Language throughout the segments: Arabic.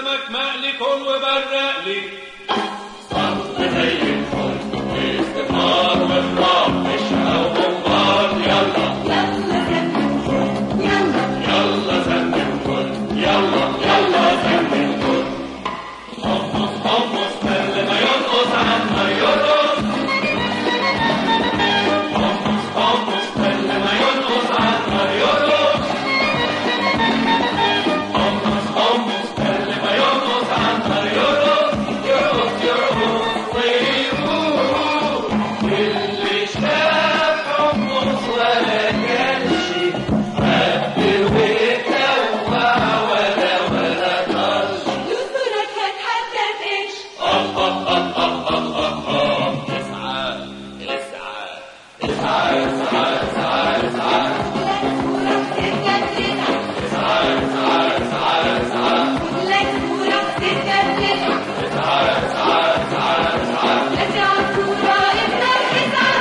سمك مقلي كل وبرق لي. صب زي الفل واستثمار وإفراط نشهى وبنبار. يلا يلا زن الكل يلا يلا زن الكل. حمص حمص كل ما ينقص عما يرقص. حمص حمص كل ما ينقص عما يرقص. حمص حمص كل ما ينقص عما يرقص. يرقص يرقص ويقول اللي شاف حمص ولا كلش قدر ويتوع ولا طرش. يذكرك هتحدى فيش. اسعى اسعى اسعى اسعى اسعى. لك ستة تسعة. اسعى اسعى اسعى اسعى. لك ستة تسعة. اسعى اسعى اسعى اسعى. اسعى الكورة ابنك تسعة.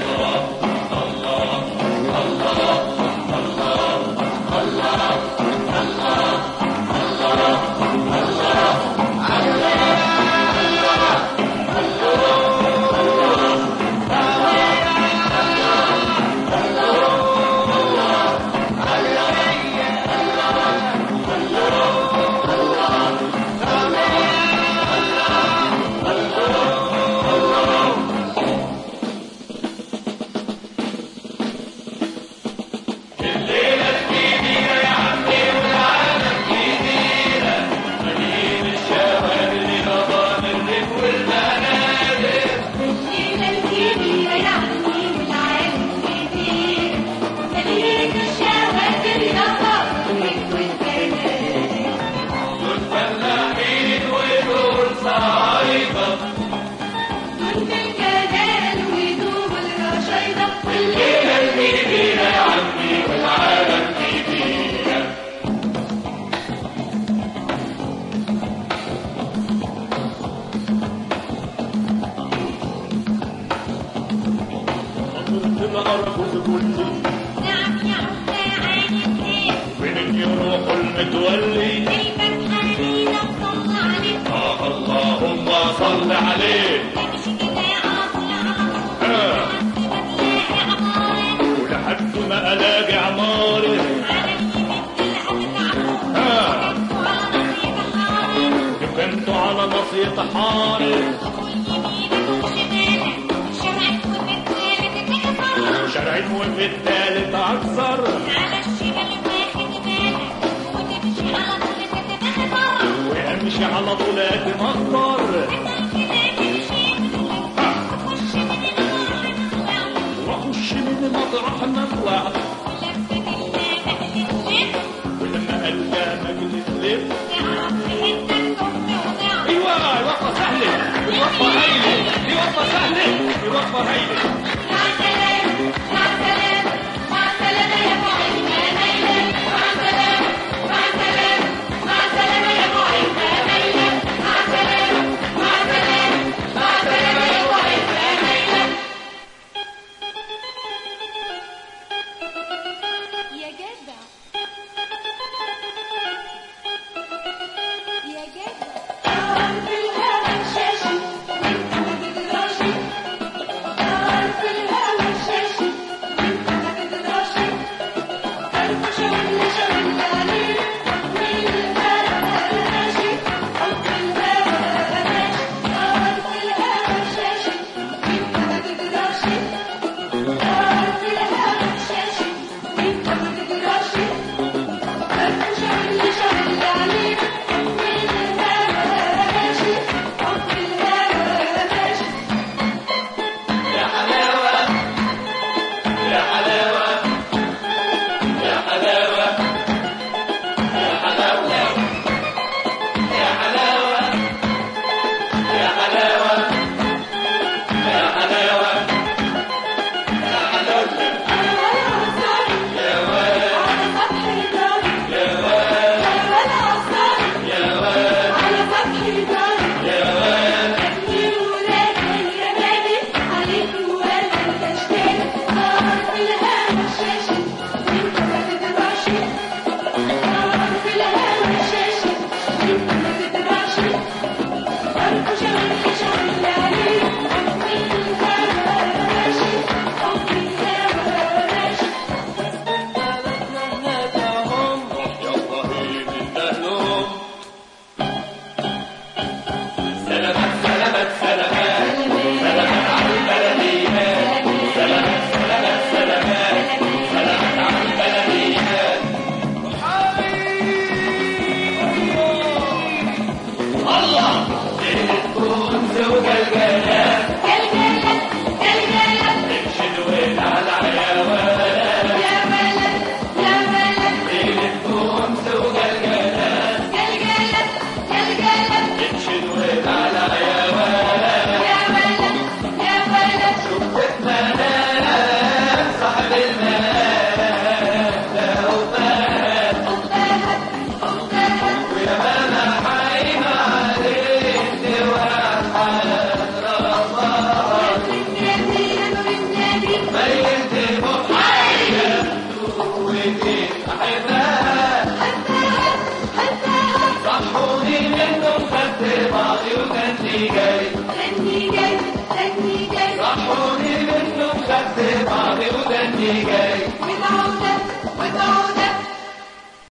الليلة الكبيرة يا عمي والعالم كبيرة. مدينة الشوارع نظام الريف والمنازل. الليلة الكبيرة يا عمي والعالم كبير. مدينة الشواتر نظام الريف والمنازل. دول فلاحين ودول صعايدة. دول في الجلال ودوب الرشايدة. الليلة الكبيرة يا عمي والعالم كبيرة. قطرت الأرجوز كلي نعم عاني كتير. فين يروح المتولي. الفتحة علينا صلى عليك. اللهم صل عليه. امشي كده على طول على طول. هتلاقي عمارة. ولحد ما ألاقي عمارة. على اليمين تلقى ها على نصيب حارة. دكنتوا على نصية حارة. وشارعين وفي التالت أكثر. وامشي على طول اتمطر. واخش من مطرح ما طلعت. ولما القى مجلس لف. ايوه وقفه سهله. وقفه هايله. دي وقفه سهله. دي وقفه هايله.